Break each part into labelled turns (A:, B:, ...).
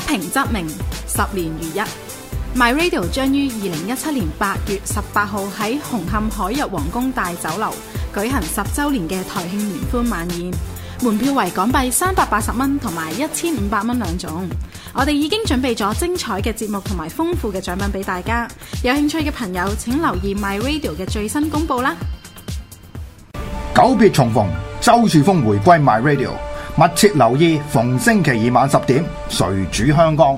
A: 評則名，10年如一。My Radio 將於2017年8月18號喺紅磡海逸皇宮大酒樓舉行10週年嘅台慶聯歡晚宴，門票為港幣380蚊同埋1500蚊兩種。我哋已經準備咗精彩嘅節目同埋豐富嘅獎品俾大家，有興趣嘅朋友請留意 My Radio 嘅最新公佈啦。
B: 久別重逢，周樹峰回歸 My Radio， 密切留意逢星期二晚10點，誰主香江。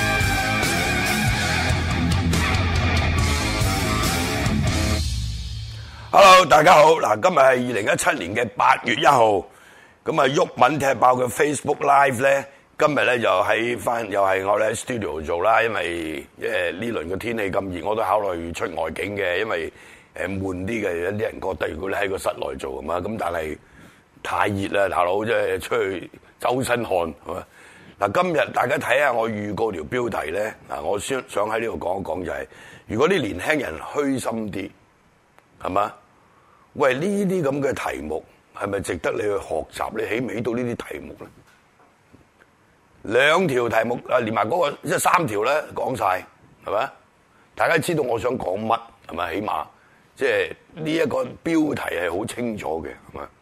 C: Hello， 大家好。嗱，今日係2017年嘅8月1號，咁啊，毓民踢爆嘅 Facebook Live 咧，今日咧又係我哋喺 studio 做啦，因為呢輪嘅天氣咁熱，我都考慮出外景嘅，因為悶啲嘅，有啲人覺得如果你喺個室內做啊嘛，咁但係太熱啦，大佬即係出去周身汗係嘛。嗱，今日大家睇下我預告條標題咧，嗱，我想喺呢度講一講就係，如果啲年輕人虛心啲，係嘛？喂，呢啲咁嘅題目係咪值得你去學習？你起唔起到呢啲題目咧？2條題目啊，連埋嗰個即係3條咧講晒，係咪？大家知道我想講乜係咪？起碼即係呢一個標題係好清楚嘅，係咪？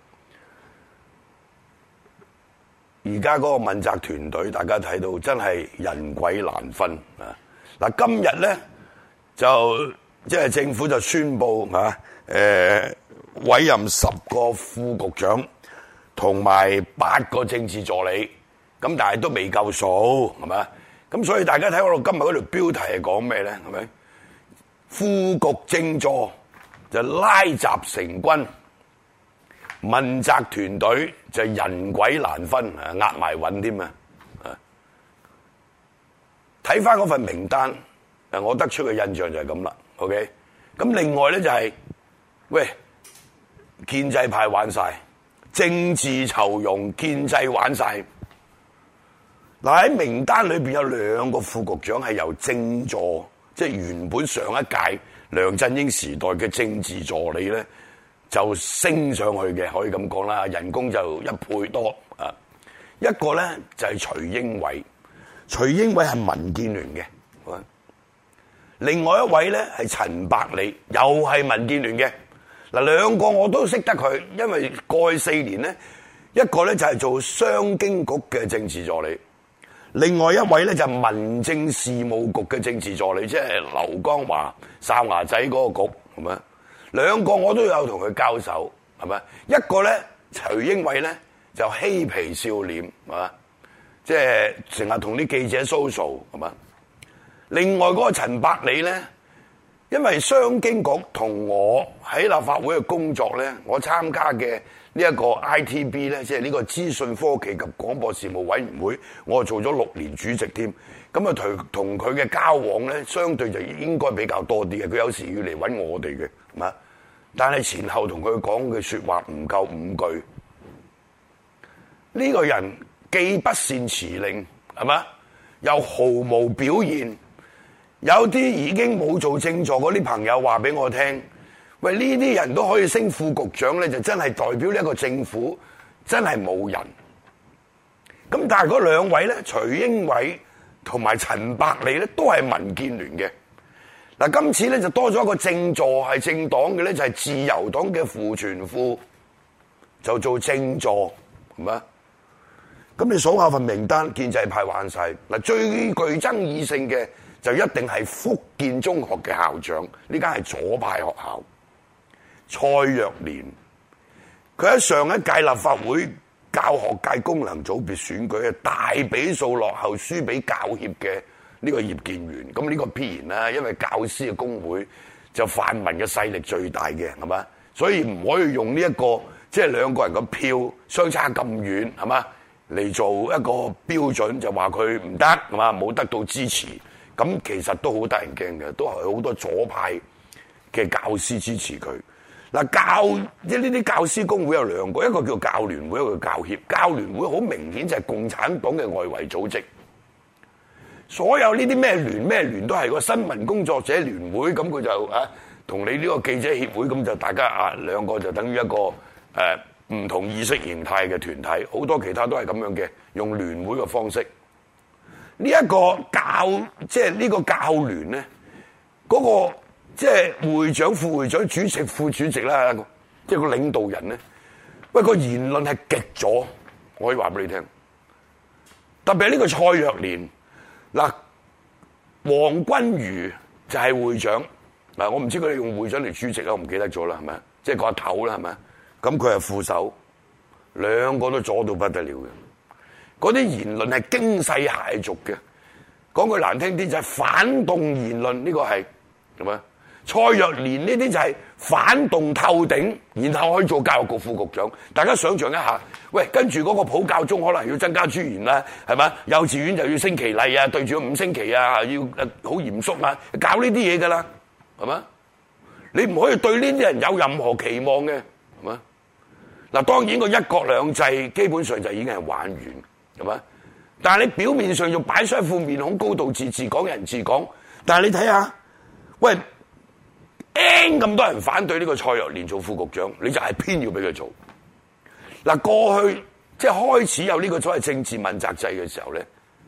C: 而家嗰個問責團隊，大家睇到真係人鬼難分啊！嗱，今日咧就即係政府就宣布啊，委任10個副局長同埋8個政治助理，咁但係都未夠數，係咪？咁所以大家睇我今日嗰條標題係講咩咧？係咪？副局政助就拉雜成軍，問責團隊就人鬼難分，壓埋穩添啊！睇翻嗰份名單，我得出嘅印象就係咁啦。OK， 咁另外咧就係，喂。建制派玩晒，政治酬庸，建制玩晒。嗱，喺名單裏邊有2個副局長係由政助，即係原本上一屆梁振英時代嘅政治助理咧，就升上去嘅，可以咁講啦，人工就1倍多啊。一個咧就係徐英偉，徐英偉係民建聯嘅，另外一位咧係陳百里，又係民建聯嘅。嗱，2個我都識得佢，因為過去4年咧，一個咧就係做商經局嘅政治助理，另外一位咧就係民政事務局嘅政治助理，即係劉江華哨牙仔嗰個局，係咪？2個我都有同佢交手，係咪？一個咧徐英偉咧就嬉皮笑臉，係嘛？即係成日同啲記者 social， 係嘛？另外嗰個陳百里咧。因為商經局同我喺立法會嘅工作咧，我參加嘅呢一個 ITB 咧，即係呢個資訊科技及廣播事務委員會，我做咗6年主席添。咁啊，同佢嘅交往咧，相對就應該比較多啲嘅。佢有時要嚟揾我哋嘅，係嘛？但係前後同佢講嘅說話唔夠5句。呢個人既不善辭令，係嘛？又毫無表現。有啲已經冇做政助嗰啲朋友話俾我聽，喂，呢啲人都可以升副局長咧，就真係代表呢一個政府真係冇人。咁但係嗰2位咧，徐英偉同埋陳百里咧，都係民建聯嘅。嗱，今次咧就多咗一個政助係政黨嘅咧，就係自由黨嘅傅傳富就做政助，係咪？咁你數下份名單，建制派玩晒。嗱，最具爭議性嘅。就一定係福建中學嘅校長，呢間係左派學校，蔡若蓮。佢喺上一屆立法會教學界功能組別選舉大比數落後輸俾教協嘅呢個葉建源。咁呢個必然啦，因為教師嘅工會就泛民嘅勢力最大嘅，係嘛？所以唔可以用呢一個即係2個人嘅票相差咁遠，係嘛？嚟做一個標準，就話佢唔得，係嘛？冇得到支持。咁其實都好得人驚嘅，都係好多左派嘅教師支持佢。嗱，即係呢啲教師工會有2個，一個叫教聯會，一個叫教協。教聯會好明顯就係共產黨嘅外圍組織。所有呢啲咩聯都係個新聞工作者聯會，咁佢就同你呢個記者協會，咁就大家2個就等於一個唔同意識形態嘅團體，好多其他都係咁樣嘅，用聯會嘅方式。 呢一個即係呢個教聯咧，嗰個即係會長、副會長、主席、副主席啦，即係個領導人咧，喂，個言論係極左，我可以話俾你聽。特別係呢個蔡若蓮嗱，黃均瑜就係會長嗱，我唔知佢哋用會長嚟主席啊，我唔記得咗啦，係咪？即係個阿頭啦，係咪？咁佢係副手，兩個都左到不得了嘅。嗰啲言論係驚世駭俗嘅，講句難聽啲就係反動言論，呢個係咪？蔡若蓮呢啲就係反動透頂，然後可以做教育局副局長。大家想象一下，喂，跟住嗰個普教中可能要增加資源啦，係咪？幼稚園就要升旗禮啊，對住5星期啊，要好嚴肅啊，搞呢啲嘢噶啦，係咪？你唔可以對呢啲人有任何期望嘅，係咪？嗱，當然個一國兩制基本上就已經係玩完，係咪？但係你表面上要擺出一副面孔高度自治、港人治港，但係你睇下，喂。N 咁多人反對呢個蔡若蓮做副局長，你就係偏要俾佢做。嗱，過去即係開始有呢個所謂政治問責制嘅時候咧，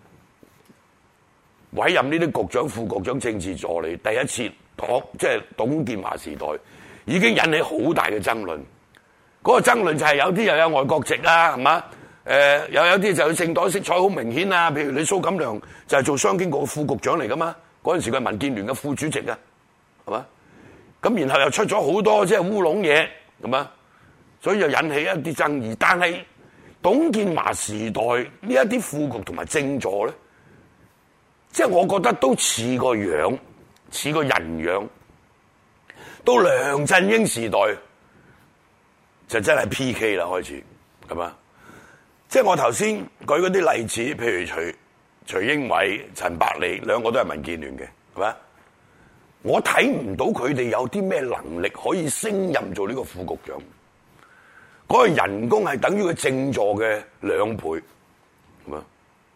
C: 委任呢啲局長、副局長、政治助理，第一次即係董建華時代已經引起好大嘅爭論。嗰個爭論就係有啲又有外國籍啦，係嘛？又有啲就政黨色彩好明顯啊。譬如你蘇錦樑就係做商經局嘅副局長嚟噶嘛，嗰陣時佢係民建聯嘅副主席啊，係嘛？咁然後又出咗好多即係烏龍嘢，係嘛？所以就引起一啲爭議。但係董建華時代呢一啲副局同埋政助咧，即係我覺得都似個樣，似個人樣。到梁振英時代就真係 PK 啦，開始係嘛？即係我頭先舉嗰啲例子，譬如徐英偉、陳百里兩個都係民建聯嘅，係嘛？我睇唔到佢哋有啲咩能力可以升任做呢個副局長，嗰個人工係等於佢政助嘅2倍，係嘛？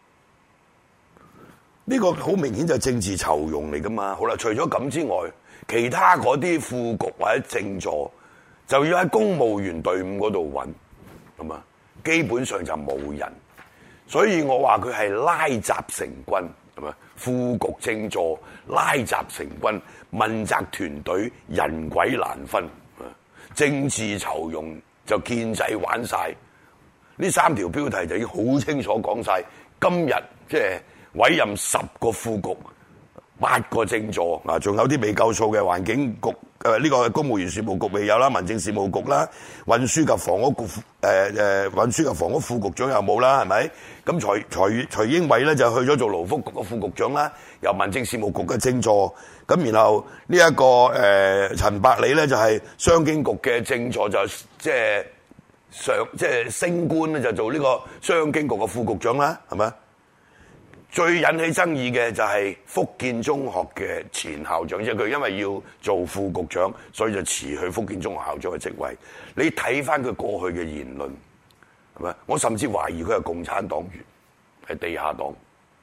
C: 呢個好明顯就係政治酬庸嚟噶嘛。好啦，除咗咁之外，其他嗰啲副局或者政助就要喺公務員隊伍嗰度揾，係嘛？基本上就冇人，所以我話佢係拉雜成軍，係嘛？副局政助拉雜成軍，問責團隊人鬼難分，政治酬庸就建制玩晒。呢3條標題就已經好清楚講晒。今日即係委任10個副局，8個政助，嗱，仲有啲未夠數嘅環境局，呢個公務員事務局未有啦，民政事務局啦，運輸及房屋局運輸及房屋副局長又冇啦，係咪？咁徐英偉咧就去咗做勞福局嘅副局長啦，由民政事務局嘅政助。咁然後呢一個陳百里咧就係商經局嘅政助，就即係升官咧就做呢個商經局嘅副局長啦，係咪？最引起爭議嘅就係福建中學嘅前校長，即係佢因為要做副局長，所以就辭去福建中學校長嘅職位。你睇翻佢過去嘅言論，係咪？我甚至懷疑佢係共產黨員，係地下黨。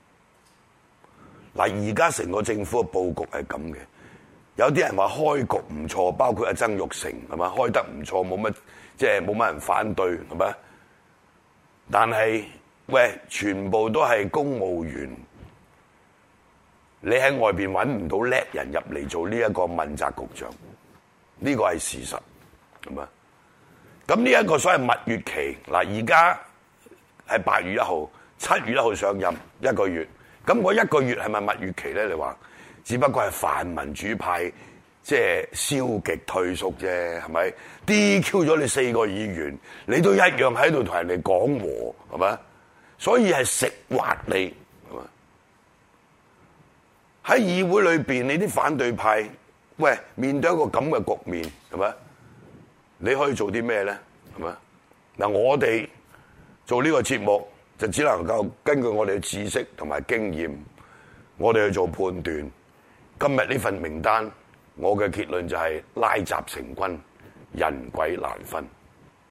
C: 嗱，而家成個政府嘅佈局係咁嘅，有啲人話開局唔錯，包括阿曾鈺成，係咪？開得唔錯，冇乜人反對，係咪？但係喂，全部都係公務員，你喺外邊揾唔到叻人入嚟做呢一個問責局長，呢個係事實，係咪？咁呢一個所謂蜜月期，嗱，而家係8月1號、7月1號上任1個月，咁嗰1個月係咪蜜月期咧？你話，只不過係泛民主派即係消極退縮啫，係咪 ？DQ 咗你4個議員，你都一樣喺度同人哋講和，係咪？所以係食滑你，係嘛？喺議會裏邊，你啲反對派，喂，面對一個咁嘅局面，係咪？你可以做啲咩咧？係咪？嗱，我哋做呢個節目就只能夠根據我哋嘅知識同埋經驗，我哋去做判斷。今日呢份名單，我嘅結論就係拉雜成軍，人鬼難分。